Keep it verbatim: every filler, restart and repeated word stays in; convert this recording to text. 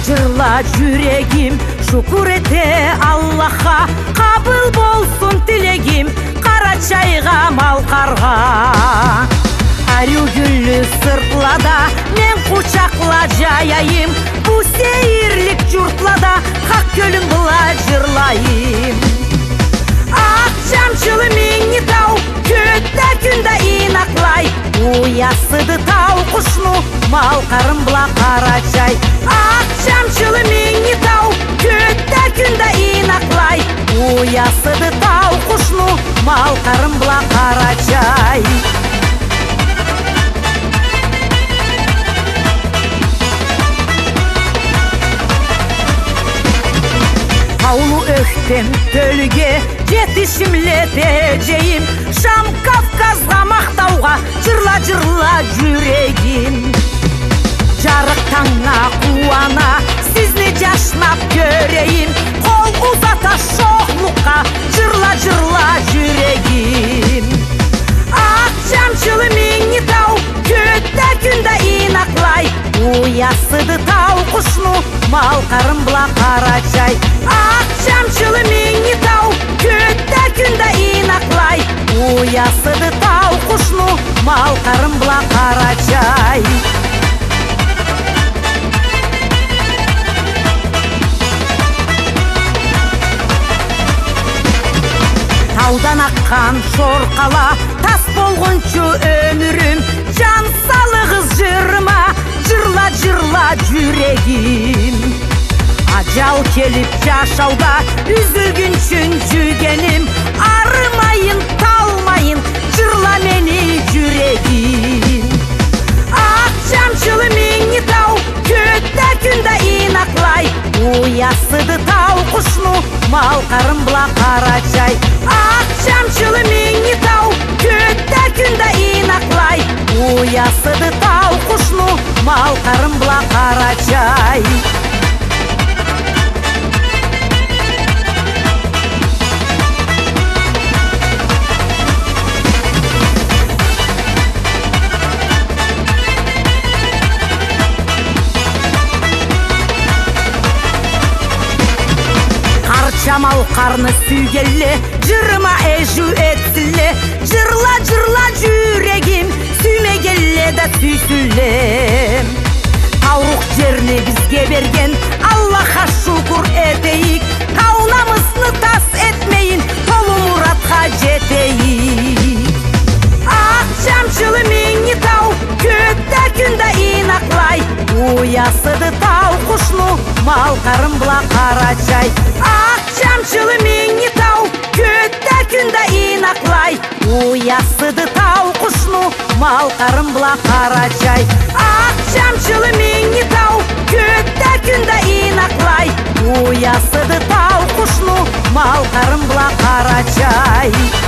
жырла жүрегим, шүкүр эте Аллахка, кабыл болсун тилегим, кара чайга малкарга. Арю гүллү сыртлада мен кучакла жаяйым, бу сейирлик журтлада хак көлүм була жырлайым. Ак жамчылы миңни тау, көттө күндө инаклай, уясыды тау кушну, малкарым була карачай. Ак жамчылы миңни тау, көттө күндө инаклай, уясыды тау кушну, малкарым була карачай. Таулу өктем төлге жетишимлетежейим, Шам Кавказга мактауга жырла-жырла жүрегим. Жарык таңна кубана сизни жашнап көрейин, кол узата шоклукка жырла-жырла жүрегим. Ак жамчылы миңни тау, көттө күндө инаклай, уясыды тау кушну, малкарым була карачай. Ак жамчылы миңни тау, көттө күндө инаклай, уясыды тау кушну, малкарым була карачай. Таудан аккан шоркала, тас болгончу өмүрүм, жан салыгыз жырыма, жырла-жырла жүрегим. Ажал келип жашауда үзүлгүнчүн жүргеним, арымайын, талмайын, жырла мени жүрегим. Ак жамчылы миңни тау, көттө күндө инаклай, уясыды тау кушну, малкарым була карачай. Ак жамчылы миңни тау, көттө күндө инаклай, уясыды тау кушну, малкарым була карачай. Жамал карны сүйгелле, жырыма эжүү этсиле, жырла-жырла жүрегим, сүймегелле да сүйсүлле. Таурук жерни бизге берген Аллахка шүкүр этейик, каунамызны тас этмейин, толу муратка жетейик. Ак жамчылы миңни тау, көттө күндө инаклай, уясыды тау кушну, малкарым була карачай. Ак жамчылы миңни тау, көттө күндө инаклай, уясыды тау кушну, малкарым була карачай. Ак жамчылы миңни тау, көттө күндө инаклай, уясыды тау кушну, малкарым була карачай.